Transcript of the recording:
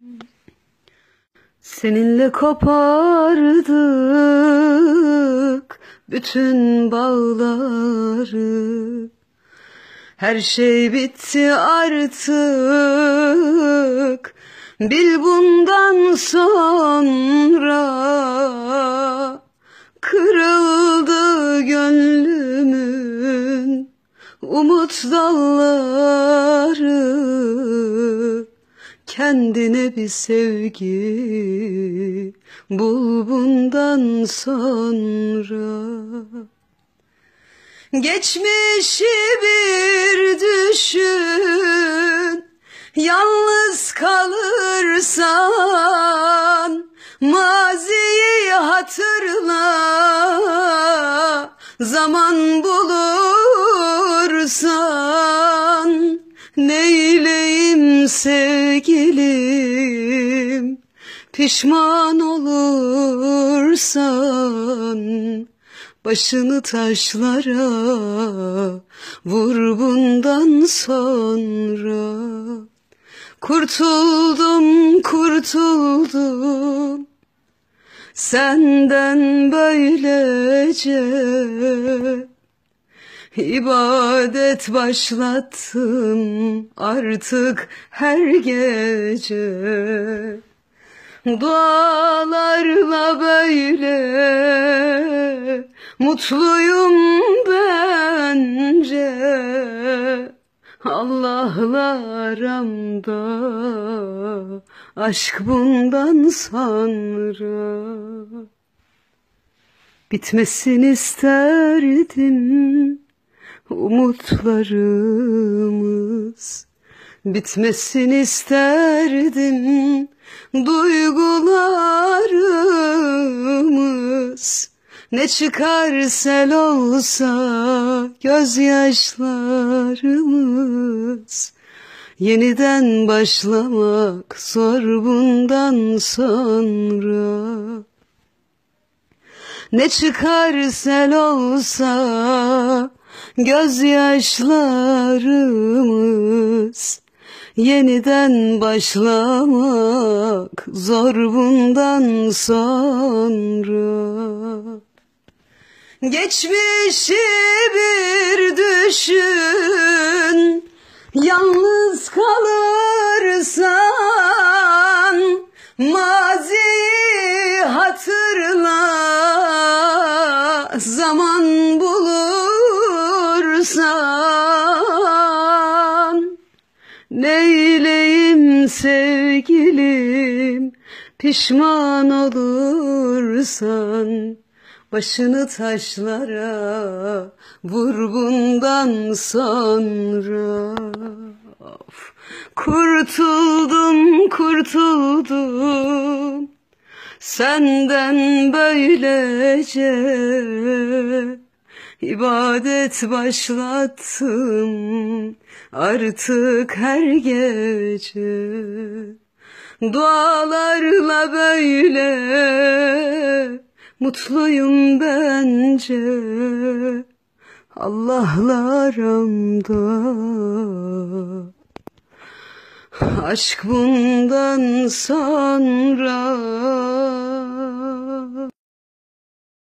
Seninle kopardık bütün bağları. Her şey bitti artık, bil bundan sonra. Kırıldı gönlümün umut dalları. Kendine bir sevgi bul bundan sonra. Geçmişi bir düşün, yalnız kalırsan. Maziyi hatırla, zaman bulursan. Neyleyim sevgilim, pişman olursan. Başını taşlara vur bundan sonra. Kurtuldum senden böylece. İbadet başlattım artık her gece. Dualarla böyle mutluyum bence. Allah'la aramda aşk bundan sonra. Bitmesin isterdim umutlarımız. Bitmesin isterdim duygularımız. Ne çıkar sel olsa gözyaşlarımız. Yeniden başlamak zor bundan sonra. Ne çıkar sel olsa gözyaşlarımız. Yeniden başlamak zor bundan sonra. Geçmişi bir düşün, yalnız kalırsan. Maziyi hatırla, zaman bulursan. Neyleyim sevgilim, pişman olursan. Başını taşlara vur bundan sonra. Of. Kurtuldum senden böylece. İbadet başlattım artık her gece. Dualarla böyle mutluyum bence. Allah'la aramda aşk bundan sonra.